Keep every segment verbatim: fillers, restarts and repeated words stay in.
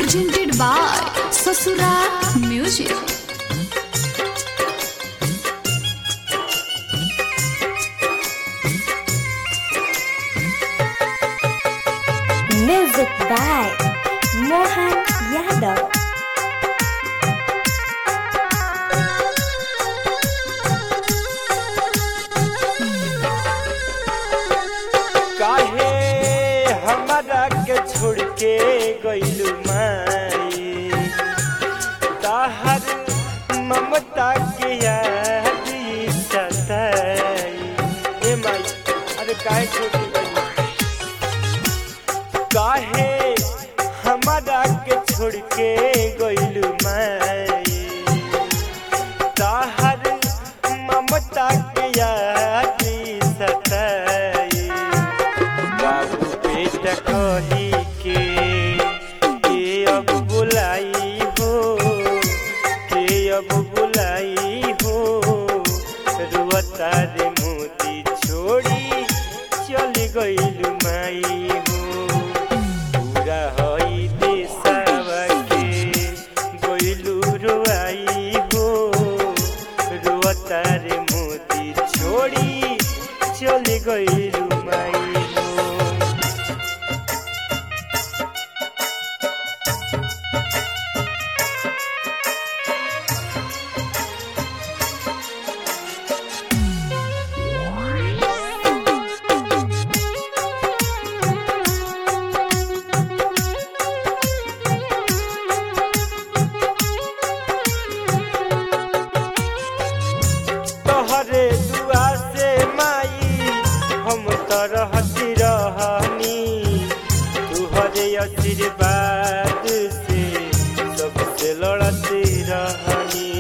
presented by Sasural Music. Music by Mohan Yadav. काहे हमरा के छोड़ के गइलू माई, ताहर ममता के याद सताई। ए माई, अरे काहे छोड़ के गइलू? काहे हमरा के छोड़ के गइलू माई, ताहर ममता के याद सताई। बाबू बेटा कही के के अब बुलाई हो, के अब बुलाई हो, रुअता रे मोती छोड़ी चली गइलू माई हो। पूरा हई देशवा के गइलू रुआई हो, रुअता रे मोती छोड़ी चली गइलू माई हो। तोहरे दुआ से माई हम तो रहती रहनी, तुहरे आशीर्वाद से सबसे लड़ती रहनी।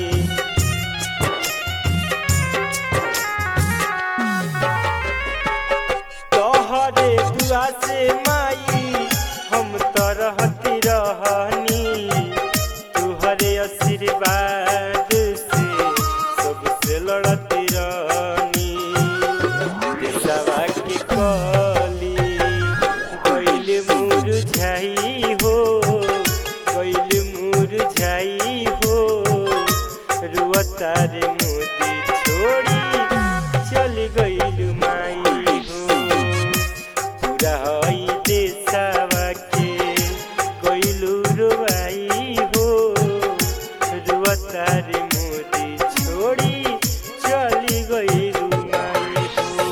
तोहरे दुआ से माई हम तो रहती रहनी, तुहरे आशीर्वाद से सबसे लड़ती रहनी। देशवा के कली गइल मुरझाई हो, गइल मुरझाई हो, रुअता रे मोती छोड़ी चली गइल माई हो। पूरा हई देशवा के गइलू रुआई हो, रुअता रे मोती छोड़ी चली गइलू माई हो।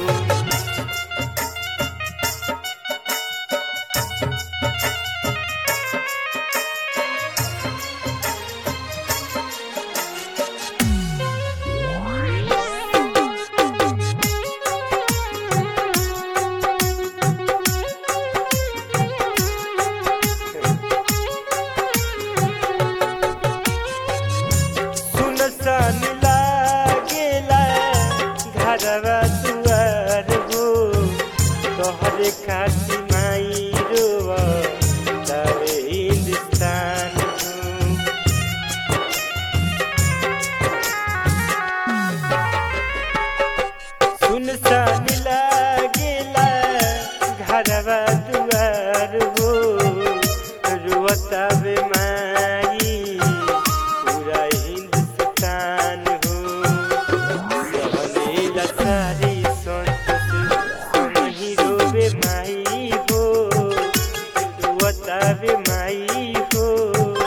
सुनसान लागेला घरवा दुआर हो, तोहरे खातिर माई रोवा तारे हिंदुस्तान हो। सुनसान लागेला घरवा दुआर हो, रोता बे माई पूरा हिंदुस्तान हो। सहनेला सारी संतोष सुनही रोवे माई हो, रोता बे माई हो।